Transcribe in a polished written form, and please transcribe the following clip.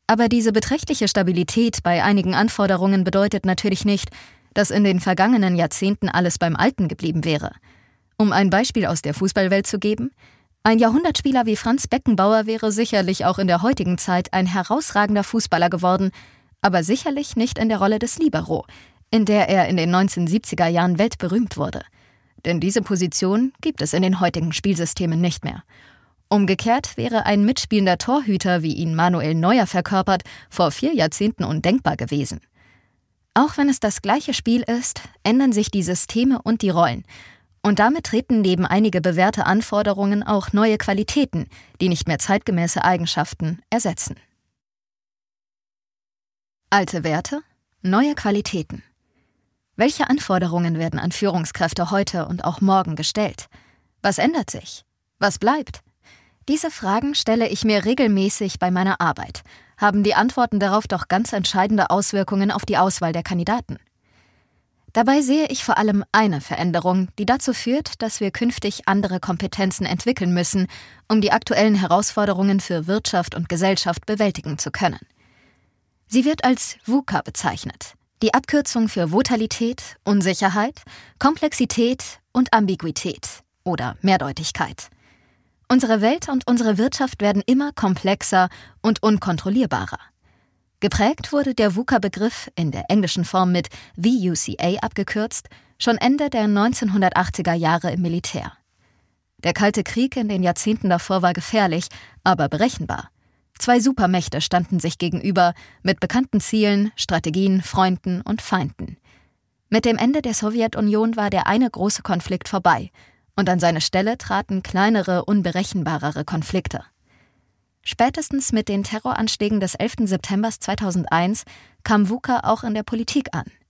Aber diese beträchtliche Stabilität bei einigen Anforderungen bedeutet natürlich nicht, dass in den vergangenen Jahrzehnten alles beim Alten geblieben wäre. Um ein Beispiel aus der Fußballwelt zu geben: Ein Jahrhundertspieler wie Franz Beckenbauer wäre sicherlich auch in der heutigen Zeit ein herausragender Fußballer geworden, aber sicherlich nicht in der Rolle des Libero, in der er in den 1970er Jahren weltberühmt wurde. Denn diese Position gibt es in den heutigen Spielsystemen nicht mehr. Umgekehrt wäre ein mitspielender Torhüter, wie ihn Manuel Neuer verkörpert, vor 4 Jahrzehnten undenkbar gewesen. Auch wenn es das gleiche Spiel ist, ändern sich die Systeme und die Rollen. Und damit treten neben einige bewährte Anforderungen auch neue Qualitäten, die nicht mehr zeitgemäße Eigenschaften ersetzen. Alte Werte, neue Qualitäten. Welche Anforderungen werden an Führungskräfte heute und auch morgen gestellt? Was ändert sich? Was bleibt? Diese Fragen stelle ich mir regelmäßig bei meiner Arbeit. Haben die Antworten darauf doch ganz entscheidende Auswirkungen auf die Auswahl der Kandidaten. Dabei sehe ich vor allem eine Veränderung, die dazu führt, dass wir künftig andere Kompetenzen entwickeln müssen, um die aktuellen Herausforderungen für Wirtschaft und Gesellschaft bewältigen zu können. Sie wird als VUCA bezeichnet, die Abkürzung für Volatilität, Unsicherheit, Komplexität und Ambiguität oder Mehrdeutigkeit. Unsere Welt und unsere Wirtschaft werden immer komplexer und unkontrollierbarer. Geprägt wurde der VUCA-Begriff, in der englischen Form mit VUCA abgekürzt, schon Ende der 1980er Jahre im Militär. Der Kalte Krieg in den Jahrzehnten davor war gefährlich, aber berechenbar. 2 Supermächte standen sich gegenüber, mit bekannten Zielen, Strategien, Freunden und Feinden. Mit dem Ende der Sowjetunion war der eine große Konflikt vorbei, und an seine Stelle traten kleinere, unberechenbarere Konflikte. Spätestens mit den Terroranschlägen des 11. September 2001 kam VUCA auch in der Politik an.